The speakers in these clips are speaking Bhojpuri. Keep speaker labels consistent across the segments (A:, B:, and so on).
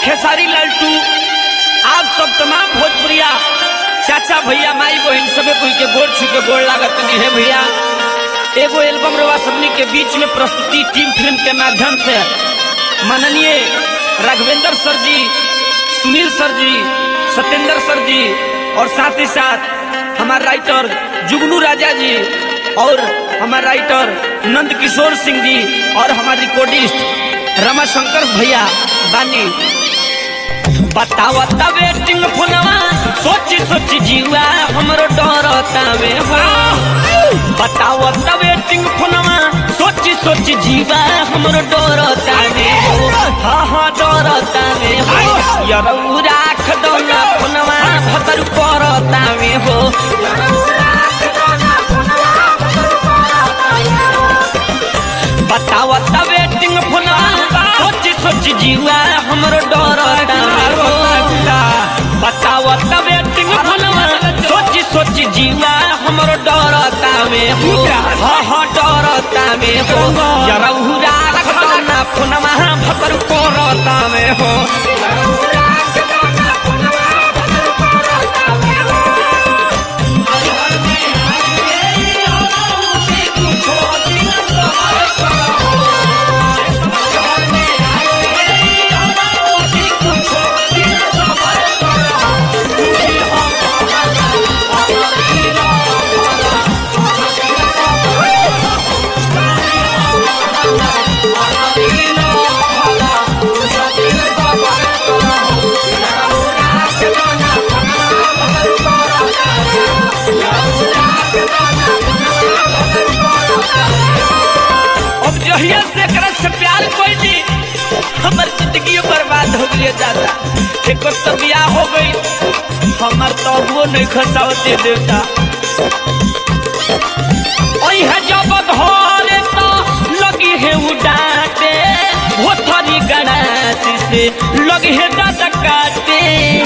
A: खेसारी लालटू आप सब तमाम भोजपुरिया चाचा भैया माई बहन सबे कोई के गोड़ छू के गोड़ लागत नहीं है भैया। एगो एल्बम रवा सबनी के बीच में प्रस्तुति टीम फिल्म के माध्यम से माननीय राघवेंद्र सर जी, सुनील सर जी, सत्येंद्र सर जी और साथ ही साथ हमारे राइटर जुगनू राजा जी और हमारे राइटर नंद किशोर सिंह जी और हमारे रिकॉर्डिस्ट रमाशंकर भैया बानी। बतावता वेटिंग फोनवा सोची सोची जीवा हमरो डरतावे हो। बतावता वेटिंग फोनवा सोची सोची जीवा हमरो डरतावे हो। हाँ हाँ डरतावे हो। यरौ राख दो ना फोनवा भतर करतावे हो। बतावता वेटिंग फोनवा सोची सोची जीवा हमरो डरतावे हो। बतावता वेटिंग फोनवा सोची सोची जीवा हमरो डरतावे हो। हाँ हाँ डरतावे हो। यरौ राख दो ना फोनवा भतर करतावे हो। जहिया से प्यार कोई दी हमार जिंदगी बर्बाद हो गई दादा। एक तो बियाह हो गई हमार तो वो नहीं खसावते देवता। है जब घरे तो लगी है उड़ाते वो थरी गणासी से लगी है दादा काटे।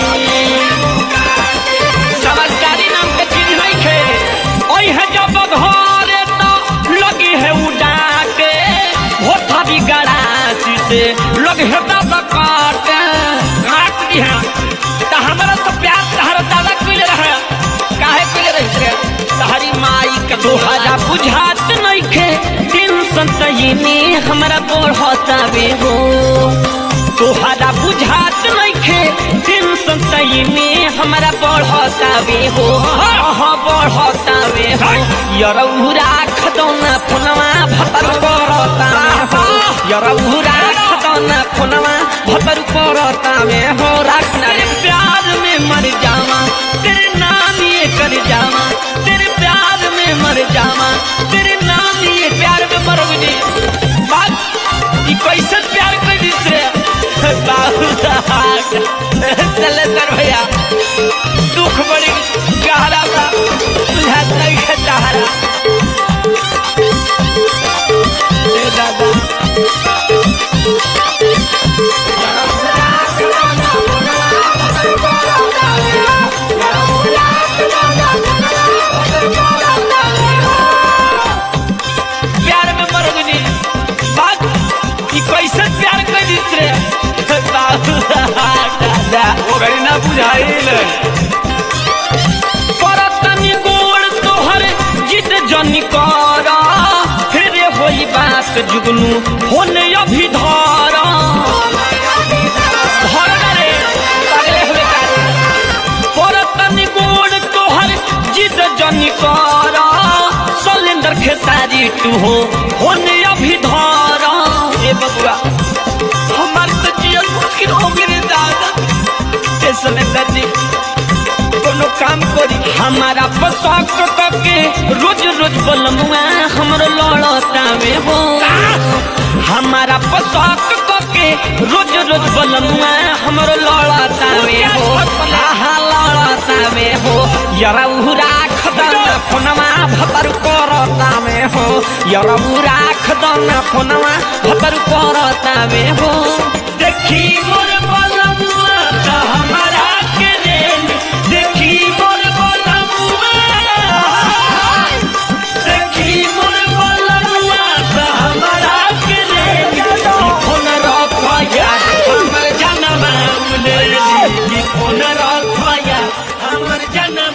A: समझदारी नाम के चीज नहीं है। है जब घरे तो लगी है उड़ाते वो थरी गणासी से लगी है दादा काटे। काट दी है तो हमारा सब प्यार तहरा दादा कुल रहे काहे कुल रहे तहरी माई के तोहरा बुझात नहीं खे टेंशन तयनी हमारा बढ़तावे हो। तोहरा बुझात नहीं खे टेंशन तयनी हमारा बढ़तावे हो। हाँ बढ़तावे हो। यरौ राख दो ना फोनवा भतर करतावे हो। यरौ राख दो ना फोनवा भतर करतावे हो। रखना रे प्यार में मर जावा तेरे नाम ये कर जावा तेरे प्यार में मर जावा तेरे नाम ये प्यार में मरोगी बात ये कैसे प्यार कर दिसरे सलेंदर भैया दुख बड़ी गहरा बा तुझा नहीं है सहारा दादा। प्यार में मरोगी बात ये कैसे प्यार कर दिसरे
B: ओकरी ना बुझाइल
A: परतनी गोड़ तोहर जिद जनी कर फिर होई बात जुगनू होने अभी धर रे पगले हुए परतनी गोड़ तोहर जिद जनी कर सलेंदर खेसारी तू हो होने अभी धर। ए बबुआ हमार तो जीवन मुश्किल हो गई दादा। सलेंदर जी कोनो काम करी हमारा पसंद करके रोज रोज बोलमुआ हमरो लड़तावे हो। हमारा पसंद करके रोज रोज बोलमुआ हमरो लड़तावे हो। हाँ लड़तावे हो। यरौ राख दो ना फोनवा भतर करतावे हो। यरौ राख दो ना फोनवा भतर करतावे हो। देखी मोर बोलमुआ तो हमारा के रेल देखी मोर बोलमुआ देखी मोर बोलमुआ तो हमारा के रेल फोन रख यार हमर जनवा करी फोन रखया हमर जना